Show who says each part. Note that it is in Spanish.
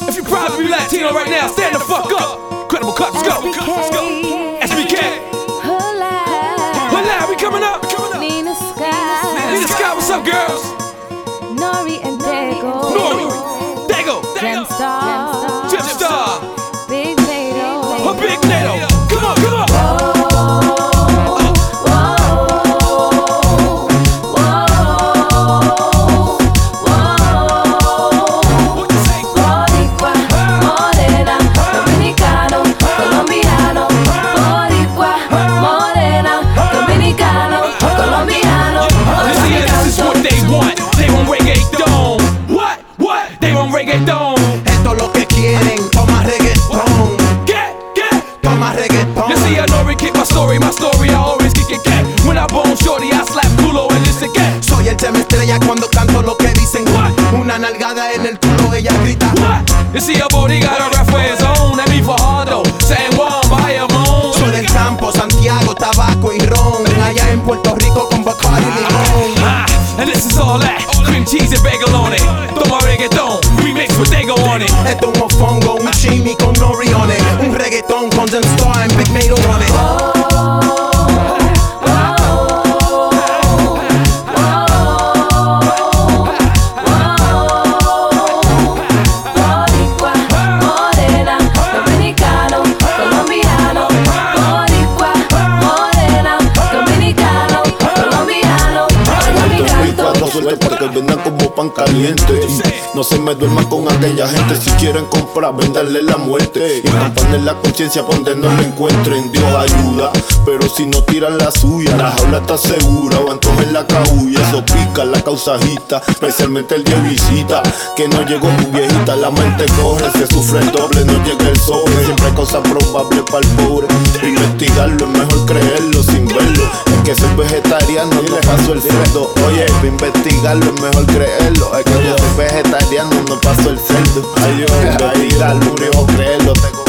Speaker 1: If you proud to be Latino right now, stand the fuck up. Credible Cuts, let's go. Let's go. SBK. Hola, we coming up.
Speaker 2: Nina Sky.
Speaker 1: Nina Sky, what's up, girls?
Speaker 2: Nori and Dago.
Speaker 1: Nori, Dago,
Speaker 2: Gemstar.
Speaker 1: Gemstar.
Speaker 2: Big NATO.
Speaker 1: A Big NATO. Come on, come on.
Speaker 3: Esto es lo que quieren, toma reggaetón. Toma reggaetón.
Speaker 1: You see, I know we keep my story, I always kick it, get. When I bone shorty, I slap culo and listen, get.
Speaker 3: Soy el tema estrella cuando canto lo que dicen.
Speaker 1: What?
Speaker 3: Una nalgada en el culo, ella grita.
Speaker 1: What? You see, a body got a ref for his own. That me for Hardo, San Juan, Bayamón.
Speaker 3: Soy del campo, Santiago, tabaco y ron. Allá en Puerto Rico con Bacardi y limón.
Speaker 1: And this is all that, cream cheese and bagel on it. Toma reggaeton, remix with Dago on it.
Speaker 3: Esto es un mofongo, un chimi con Nori on it. Un reggaetón con Gemstar and Big NATO on it.
Speaker 4: Porque vendan como pan caliente. Y no se me duerman con aquella gente. Si quieren comprar, venderle la muerte. Y rompanle la conciencia pa' donde no lo encuentren. Dios ayuda, pero si no tiran la suya, la jaula está segura o entonces la cabulla. Eso pica la causa agita, especialmente el día de visita. Que no llegó tu viejita, la mente corre. Se sufre el doble, no llega el sobre. Siempre hay cosas probables para el pobre. Investigarlo es mejor creerlo sin verlo. Es que soy vegetariano, no paso el cerdo. Oye, investigarlo es mejor creerlo. Es que yo soy vegetariano, no paso el cerdo. Ay, yo investigarlo, mejor creerlo.